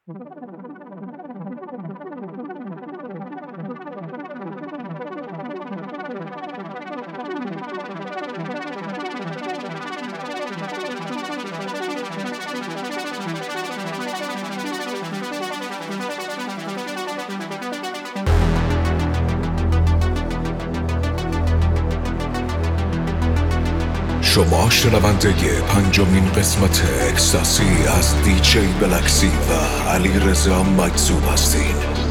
شما شنونده 5مین قسمت اکستاسی از دیجی بلکسی و علیرضا مجذوب هستین.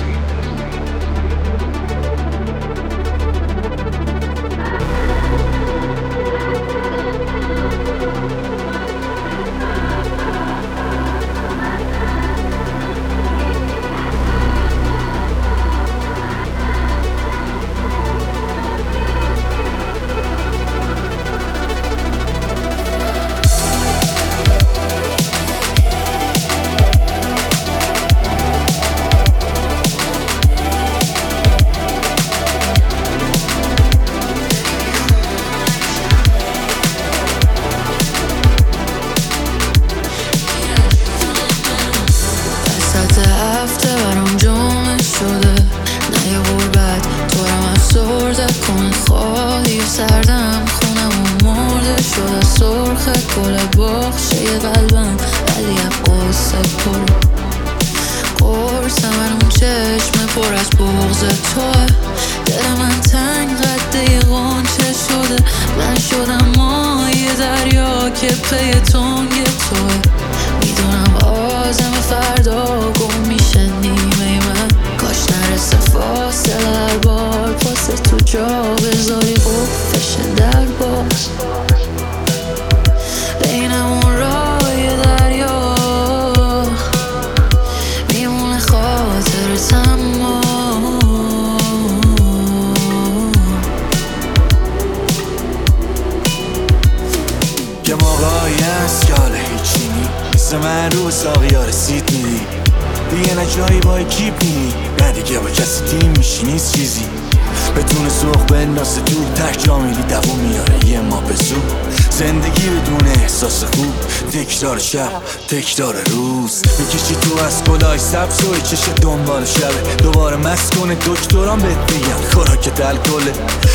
تکرار روز میکشی تو از گلای سبز و چشه دنبال شبه دوباره مست کنه دکتران بهت بگن خوراکت الکله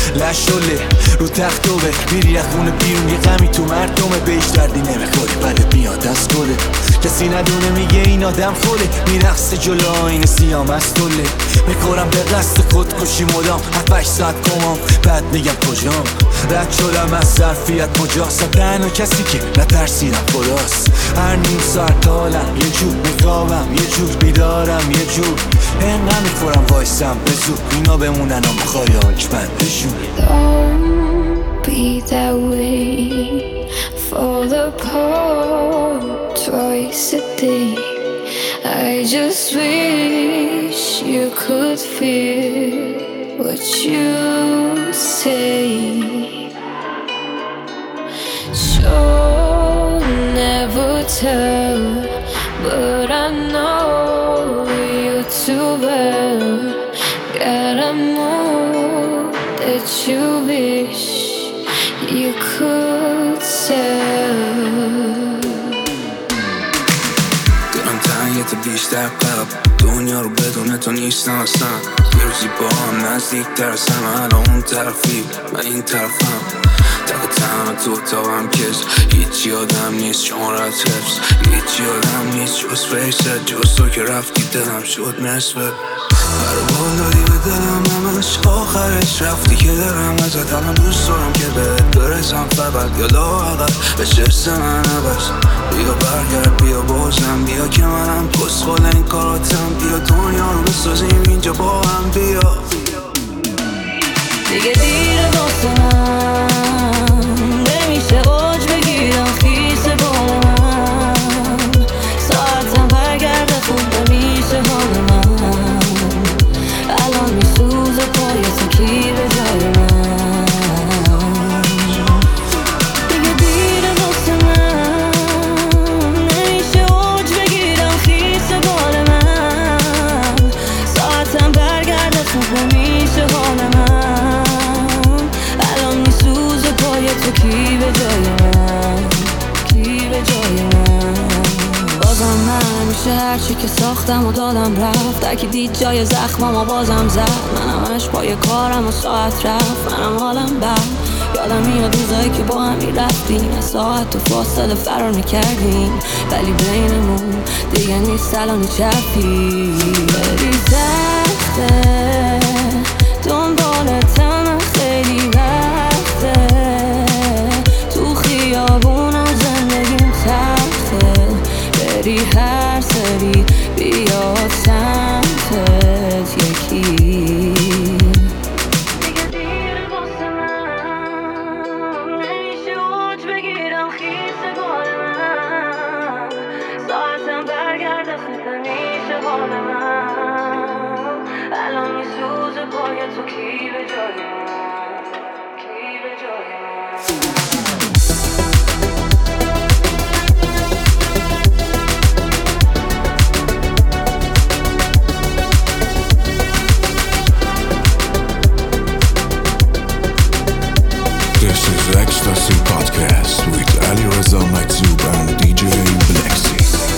لشله رو تختوبه میری از خونه بیرون یه غمی تو مردمه بهش دردی نمیخوری بدت میاد از گله کسی ندونه میگه این آدم خوله میرقصه جلو آینه سیام از طله میخورم به قصد خودکشی مدام 7-8 ساعت کمام بعد میگم کجام رد شدم از ظرفیت مجاست تنها کسی که نترسیدم خداست هر نیم ساعت حالم یه جور میخوابم یه جور بیدارم یه جور انقدر میخورم وایسم به زور اینا بمونن هم بخوای آنچ بندشون Don't be that way fall apart twice a day I just wish you could feel what you say Sure never tell but I know you too well Gotta know that you wish you could tell دارم تنگیت بیشتر قبل دنیا رو بدون تو نیستم اصلا یه روزی با هم نزدیک ترسم الان اون طرفی من این طرفم تنها تو اتاقم کس هیچی آدم نیست چون رد حفظ هیچی آدم نیست جز فیست جز تو که رفتی دلم شد نصفه برو بال دادی به دلم همش آخرش رفتی که دارم ازت الان دوست دارم که بهت برسم فقط یا لااقل به شرس من عوض بیا برگرد بیا بازم بیا که منم کسخل این کاراتم بیا دنیا رو بسازیم اینجا با هم بیا دیگه دیره واسه من نمیشه اوج بگیرم خیس بال من ساعتم برگرده خوب نمیشه حال من الان میسوزه پای تو کی به جای من دیگه دیره واسه من نمیشه اوج بگیرم خیس بال من میشه هرچی که ساختم و دادم رفت، هرکی دید جای زخمم و بازم زد. منم همش پای کارم و ساعت رفت، منم حالم بد. یادم میاد روزایی که با هم میرفتیم، از ساعت تو فاصله فرار میکردیم، ولی بینمون دیگه نیست الان چپی. خیلی سخته دنبالتم، خیلی وقته تو خیابونم زندگیم تخته. بری هر سری بیاد سمتت یکی. الان میسوزه پای تو، کی به جای من، کی به جای من. This is Ecstasy Podcast with Ali Reza Maizub and DJ Blacksy.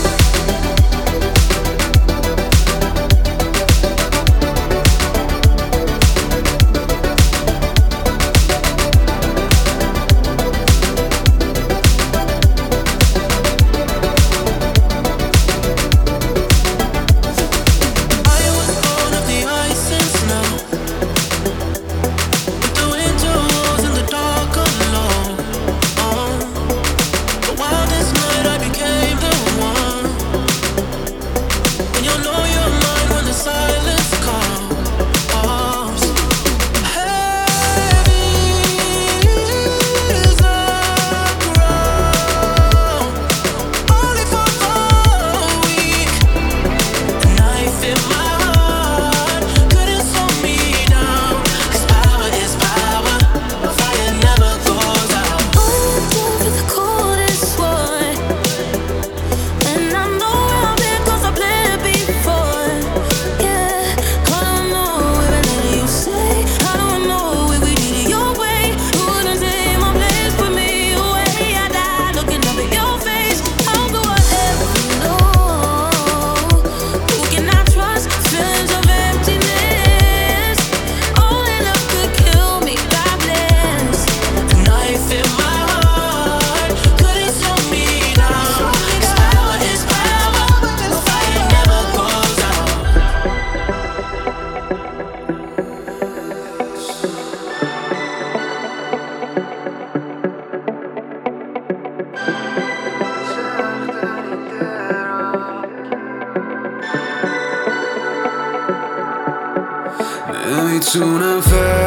نمیتونم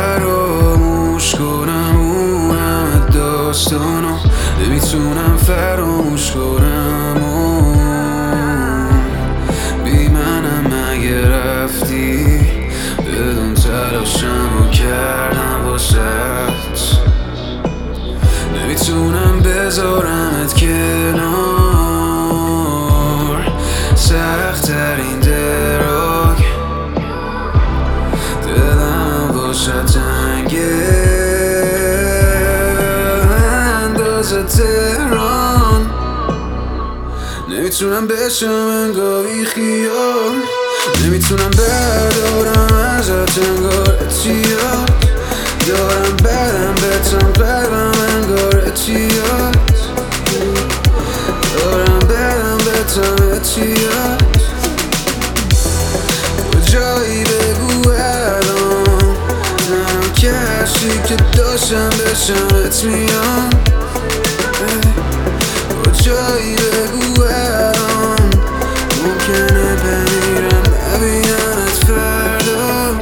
فراموش کنم اون داستانو، نمیتونم فراموش کنم اون بی منم اگه رفتی، بدون تلاشمو کردم واسط. نمیتونم بذارمت کنار، سخت‌ترین دراگ دلم واسه تنگه، اندازه تهران. نمیتونم بشم انگار بی خیال، نمیتونم بردارم ازت انگار اتیاد، دارم برم بتم قلبم انگار اتیاد، دارم برم بتم اتیاد. کجایی بگو الان، تنها کسی که داشتم بشمت میان. کجایی بگو الان، ممکنه بمیرم نبینمت فردا.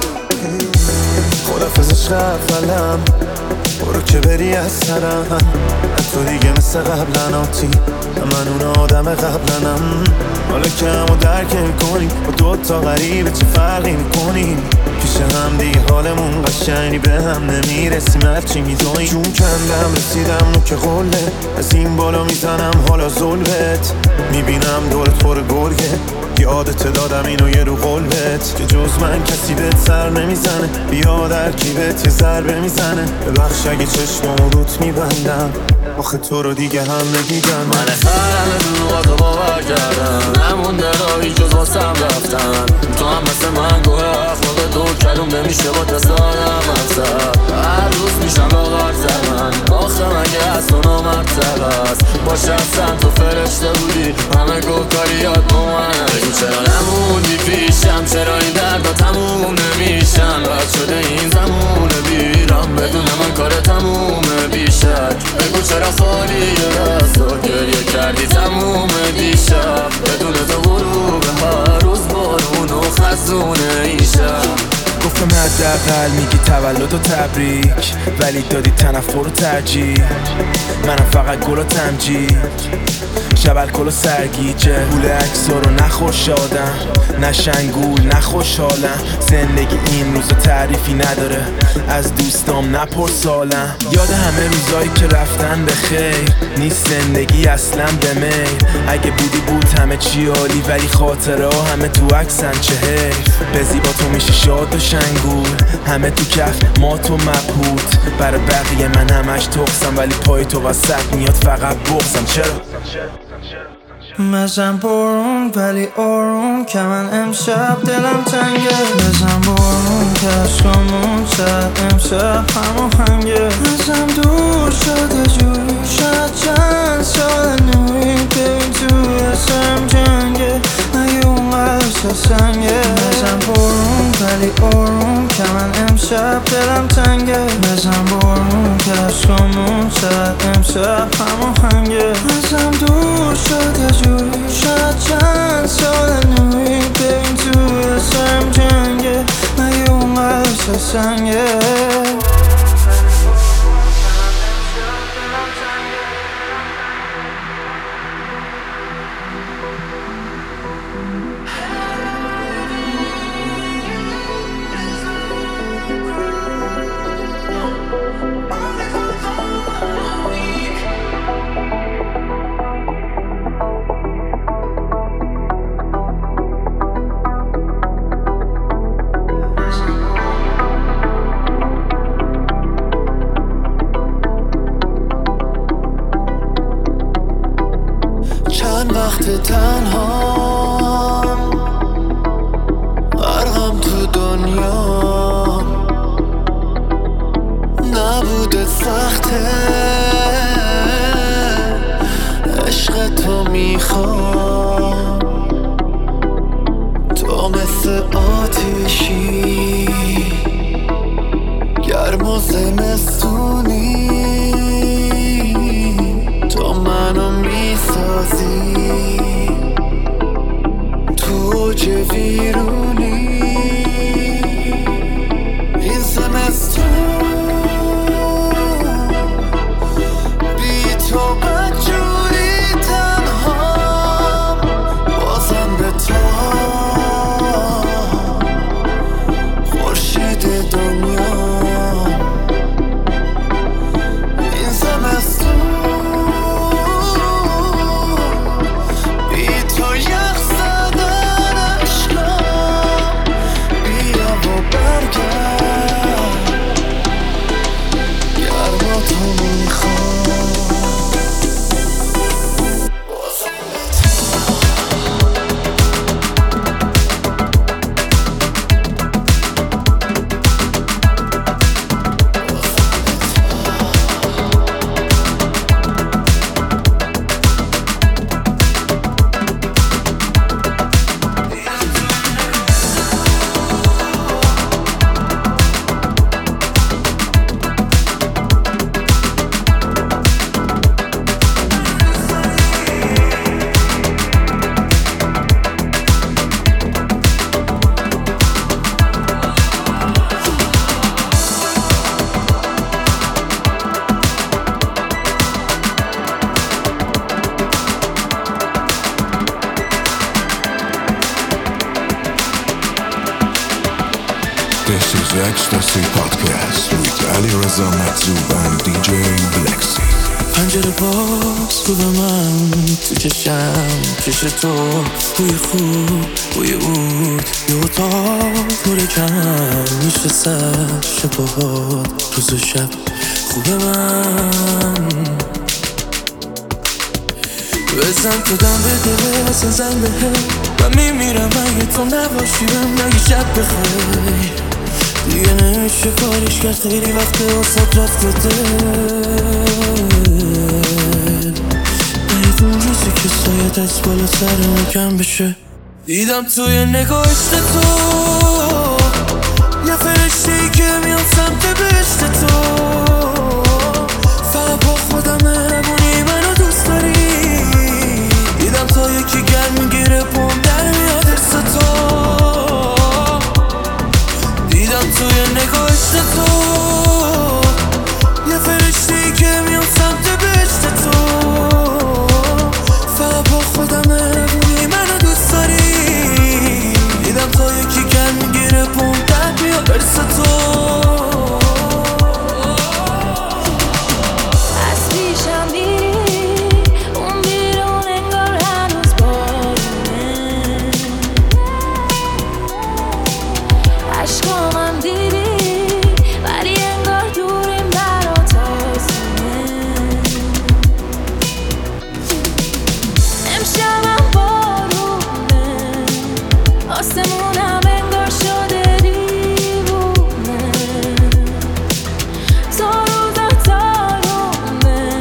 خدافظ عشق اولم، برو که بری از سرم، تو دیگه مثل قبلن آتی، من اون آدم قبلنم. حالا که همو درک میکنیم، با دوتا غریبه چه فرقی میکنیم، پیش هم دیگه حالمون قشنگی به هم نمیرسیم، هرچی میدونیم. جون کندم رسیدم نوک قله، از این بالا میزنم حالا ظلمت، میبینم دورت پر گرگه، یه یادت دادم اینو یه رو قلبت که جز من کسی بهت سر نمیزنه. بیا در کیبت یه ضربه میزنه. ببخش اگه چشمامو روت میبندم، آخه تو رو دیگه هم ندیدم. من خرم دروغاتو باور کردم، نمونده راهی جز واسم رفتن. تو هم مثل من گوه اخلاق دور کلوم نمیشه با تصادم مقصد. هر روز میشم با غرزه من، آخه مگه از تو نامرتب است. باشه اصلا تو فرشته بودی، همه گفتاریات با منه. بگو چرا نموندی پیشم، چرا این دردا تموم نمیشن. رد شده این زمونه بیرم، بدون من کار تمومه بیشک. بگو چرا خالیه دستا، گریه کردی تموم دیشب. بدون تو غروب هر روز بارون و خزونه ایشب. گفتم حداقل میگی تولد و تبریک، ولی دادی تنفر و ترجیح. منم فقط گل و تمجید، شب الکل و سرگیجه. گول عکسا رو نخوشادم، نه شنگول نه خوشحالم. زندگی این روزا تعریفی نداره، از دوستام نپرسالم. یاد همه روزایی که رفتن به خیر، نیست زندگی اصلا به میل. اگه بودی بود همه چی عالی، ولی خاطره ها همه تو عکسن. چه حیف به زیبا تو میشی شاد و شنگول، همه تو کف ما تو مبهوت. برای بقیه من همش تقصم، ولی پای تو وسط میاد فقط بغضم. چرا؟ بزن برون ولی آروم که من امشب دلم تنگه. بزن برون که عشقمون شد امشب هماهنگه. ازم دور شده جوری، شاید چند سال نوری. ببین توی سرم جنگه، مگه اونقدر سنگه. بزن برون ولی آروم که من امشب دلم تنگه. بزن برون که عشقمون شد امشب هماهنگه. ازم دور شده جوری، شاید چند سال نوری. ببین توی سرم جنگه، مگه اونقدر سنگه. وقت تنها غرقم تو دنیا، نبوده سخته عشق تو میخوام. تو مثل آتیشی گرم و زمستونی، تو منو میسازی تو چه ویرونی. این زمستون بی تو بدجوری تنها، بازم به تو خورشید دنیا. این زمستون This is Ecstasy Podcast with Ali Reza Matzoub and DJ Blexi. پنجره باز رو به من تو چشم چش تو بوی خوب بوی بود یه اتاق نور کم میشه سر شبهات روز و شب خوب من بزن تو دم بده واسه زن بهم من میمیرم اگه تو نباشی بهم نگی شب بخیر دیگه نمیشه کارش کرد خیلی وقته واسه رفته اون روزی که سایت از بالا سرم کم بشه دیدم توی نگاهشت تو یه فرشته‌ای که میاد سمت بهشت تو فقط با خودم مهربونی منو دوست داری دیدم تا یکی گرم میگیره پام در میاد ارس تو دیدم توی نگاهشت تو یه فرشته‌ای که میاد سمت بهشت تو خودم مهربونی منو دوست داری دیدم تا یکی گرم میگیره پام در بیا برس تو از پیشم میری اون بیرون انگار هنوز بارونه عشقامم دیدی ولی انگار دوریم برات آسونه امشبم بارونه آسمونم انگار شده دیوونه تو روزا تارونه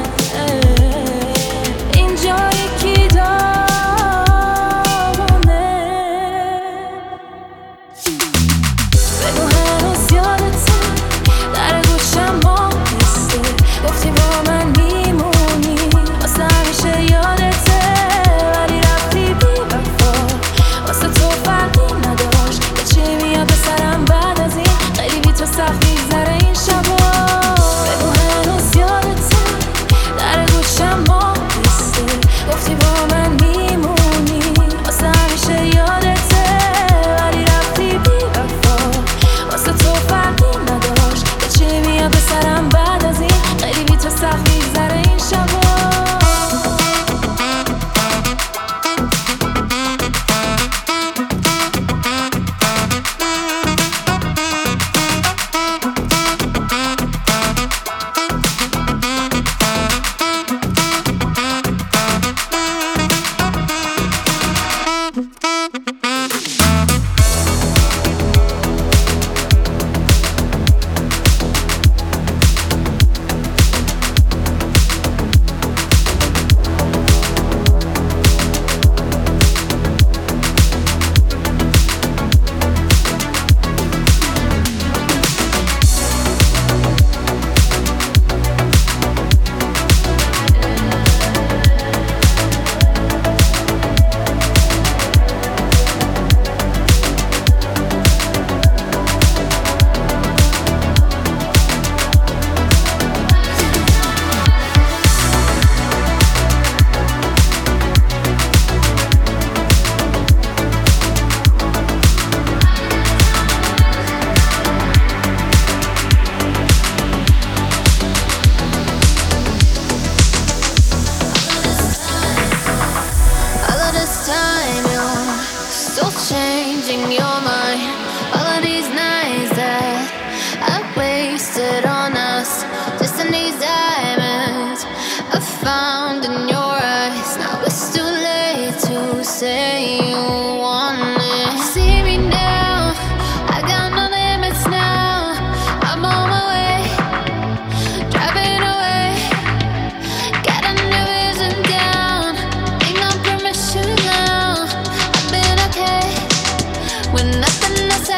اینجا یکی داغونه بگو هنوز یادته در گوشم مانسته گفتی با من میمونی واسه همیشه یادته ولی رفتی بی وفا واسه تو فرقی نداشت به چی میاد به سرم بعد از این خیلی بی تو سخت میگذره این شبا بگو هنوز یادته در گوشم مانسته گفتی با من میمونی واسه همیشه یادته ولی رفتی بی وفا واسه تو فرقی نداشت به چی میاد به سرم بعد از این خیلی بی تو سخت میگذره این شبا All of this time you're still changing your mind. All of these nights that I wasted on us, just in these diamonds I found in your eyes. Now it's too late to say you want it. See me now, I got no limits now. I'm on my way, driving away. Got a new vision down, ain't no permission now. I've been okay with nothing to say.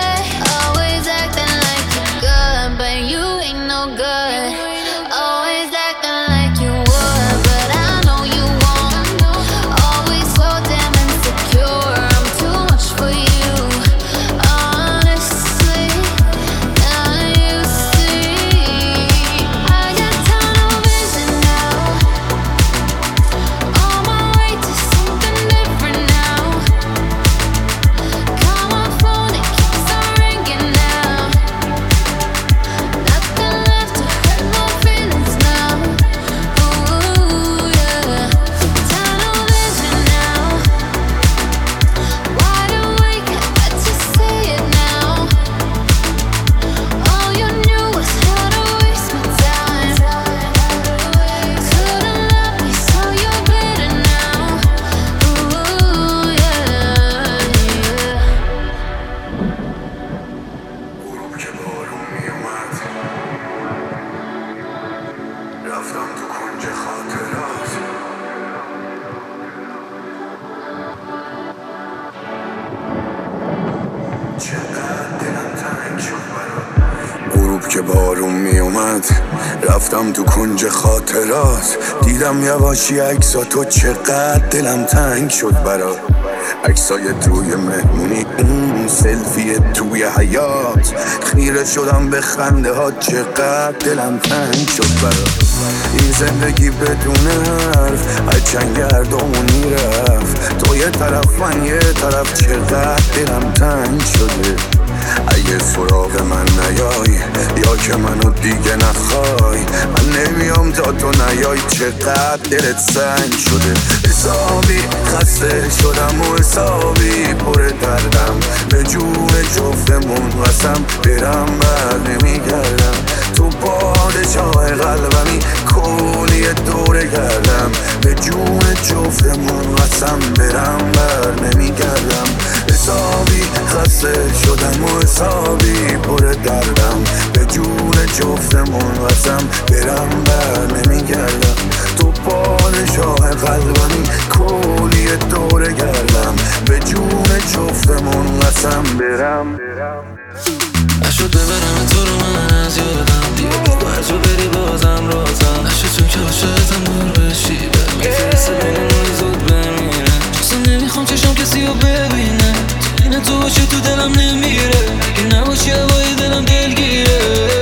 بارون می اومد رفتم تو کنج خاطرات، دیدم یواشی عکساتو، چقدر دلم تنگ شد برات. عکسای توی مهمونی، اون سلفی توی حیات، خیره شدم به خنده ها، چقدر دلم تنگ شد برات. این زندگی بدون حرف هرچند گردامون میرفت، تو یه طرف من یه طرف، چقدر دلم تنگ شده. اگه سراغ من نیای یا که منو دیگه نخوای، من نمیام تا تو نیای، چقدر دلت سنگ شده. حسابی خسته شدم و حسابی پر دردم، به جون جفتمون قسم برم بر نمیگردم. تو پادشاه قلبمی کلی دوره گردم، به جون جفتمون قسم برم بر نمیگردم. حسابی خسته شدم و حسابی پر دردم، به جون جفتمون قسم برم بر نمیگردم. تو پادشاه قلبمی کلی دوره گردم، به جون جفتمون قسم برم. نشد ببرم تو رو من از یادم، دیگه باور تو بری بازم رازم، نشد چون که عاشقتم دور بشی، میفرسته بینمونی زود بمیره. اصلا نمیخوام چشم کسی رو ببینه، اینه تو باشه تو دلم نمیره، این نباشی هوای دلم دلگیره.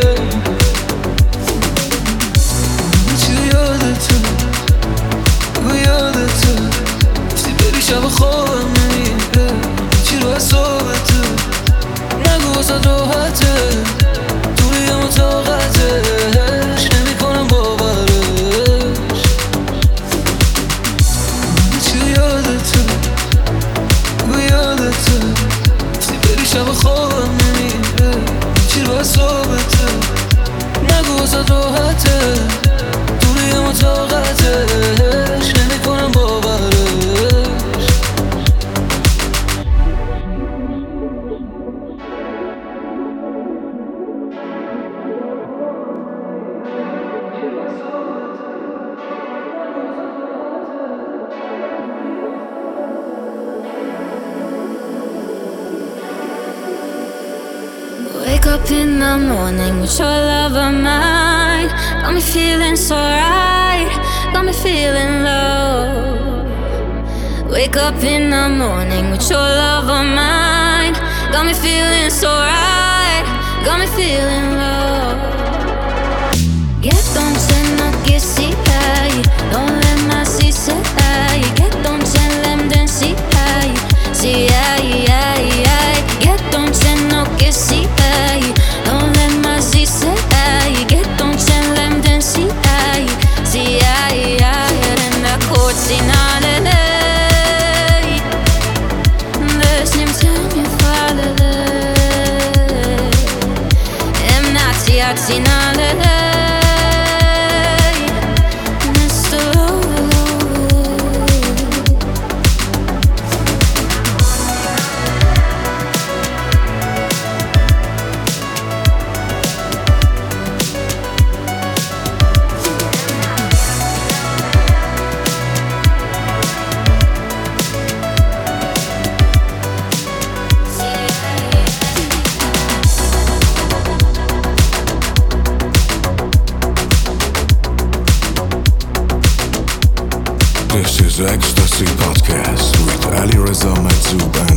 چی یادته بگو یادته، گفتی بری شب خوابم نمیره، چی رو حسابته نگو واسه راحته، دوری هم طاقتش نمی کنم باورش. چی یادته بگو یادته، گفتی بری شب خوابم نمیره، چی رو حسابته نگو واسه راحته، دوری هم طاقتش نمی کنم باورش. Wake up in the morning with your love of mine, got me feeling so right, got me feeling low. Wake up in the morning with your love of mine, got me feeling so right, got me feeling low. Get don't send no kissy high, don't let my see say high. Get don't send them then see high, see high. Get don't send no kissy high, don't let my see say high. Get don't send them then see high, see high. And the courts in all the day, there's him tell me father. I'm not in all the day. This is Ecstasy Podcast with Ali Reza Matzoub and